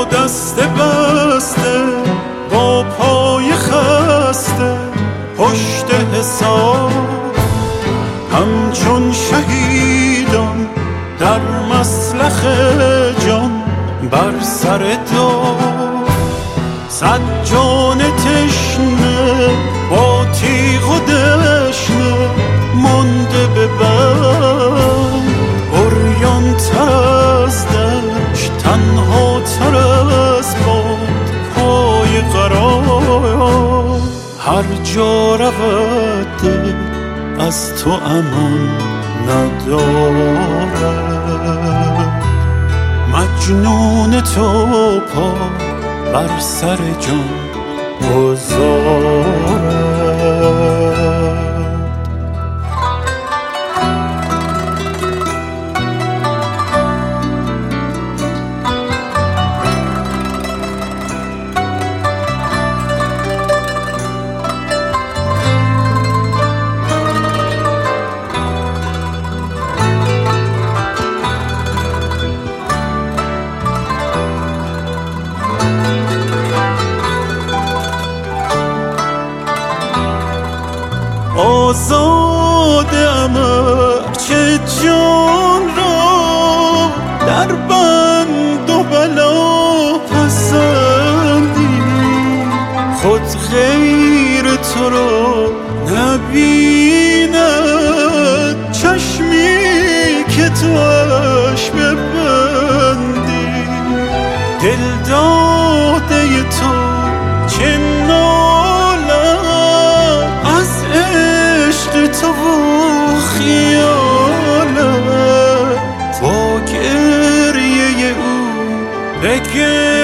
دست بسته با پای خسته پشت حساب، همچون شهیدان در مسلخ جان بر سر دار. صد جان تشنه با تیغ و دشنه مانده به بند، عریان تر از دشت تنها تر از باد پای قرار. هر جا رود دل از تو امان ندارد، مجنون تو پا بر سر جان گذارد. آزادم چه جان را در بند و بلا پسندی، خود غیر تو را نبیند چشمی که توش ببندی. دل داده تو چه تو و خیالت با گریه او بگه